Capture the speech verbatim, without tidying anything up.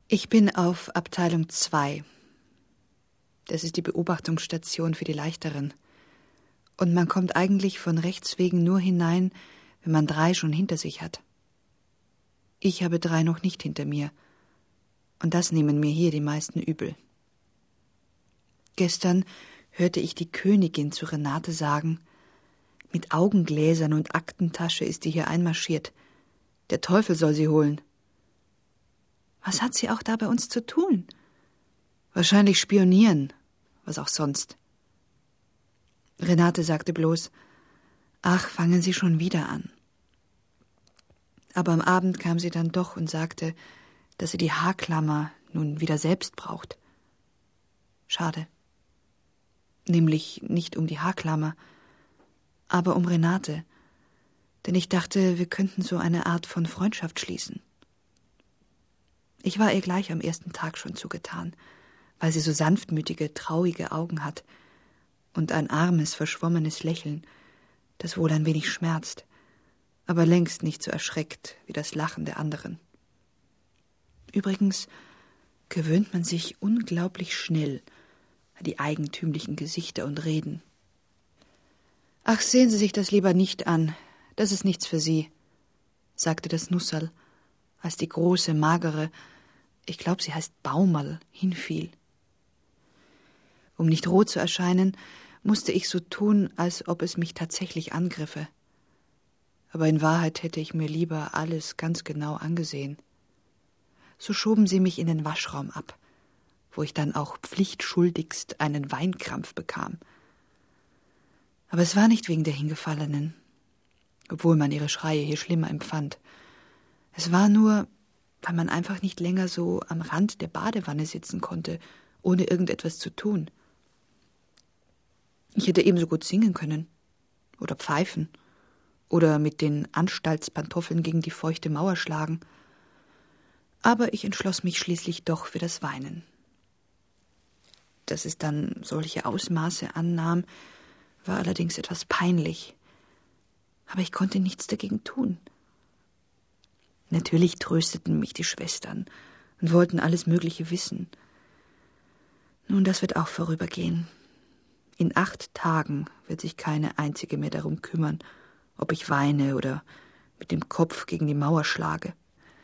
Ich bin auf Abteilung zwei. Das ist die Beobachtungsstation für die Leichteren. Und man kommt eigentlich von Rechts wegen nur hinein, wenn man drei schon hinter sich hat. Ich habe drei noch nicht hinter mir. Und das nehmen mir hier die meisten übel. Gestern hörte ich die Königin zu Renate sagen, mit Augengläsern und Aktentasche ist die hier einmarschiert. Der Teufel soll sie holen. Was hat sie auch da bei uns zu tun? Wahrscheinlich spionieren, was auch sonst. Renate sagte bloß, ach, fangen Sie schon wieder an. Aber am Abend kam sie dann doch und sagte, dass sie die Haarklammer nun wieder selbst braucht. Schade. Nämlich nicht um die Haarklammer, aber um Renate. Denn ich dachte, wir könnten so eine Art von Freundschaft schließen. Ich war ihr gleich am ersten Tag schon zugetan, weil sie so sanftmütige, traurige Augen hat und ein armes, verschwommenes Lächeln, das wohl ein wenig schmerzt, aber längst nicht so erschreckt wie das Lachen der anderen. Übrigens gewöhnt man sich unglaublich schnell an die eigentümlichen Gesichter und Reden. »Ach, sehen Sie sich das lieber nicht an, das ist nichts für Sie«, sagte das Nusserl, als die große, magere, ich glaube, sie heißt Baumerl, hinfiel. Um nicht rot zu erscheinen, musste ich so tun, als ob es mich tatsächlich angriffe. Aber in Wahrheit hätte ich mir lieber alles ganz genau angesehen. So schoben sie mich in den Waschraum ab, wo ich dann auch pflichtschuldigst einen Weinkrampf bekam. Aber es war nicht wegen der Hingefallenen, obwohl man ihre Schreie hier schlimmer empfand. Es war nur, weil man einfach nicht länger so am Rand der Badewanne sitzen konnte, ohne irgendetwas zu tun. Ich hätte ebenso gut singen können oder pfeifen oder mit den Anstaltspantoffeln gegen die feuchte Mauer schlagen. Aber ich entschloss mich schließlich doch für das Weinen. Dass es dann solche Ausmaße annahm, war allerdings etwas peinlich. Aber ich konnte nichts dagegen tun. Natürlich trösteten mich die Schwestern und wollten alles Mögliche wissen. Nun, das wird auch vorübergehen. In acht Tagen wird sich keine einzige mehr darum kümmern, ob ich weine oder mit dem Kopf gegen die Mauer schlage.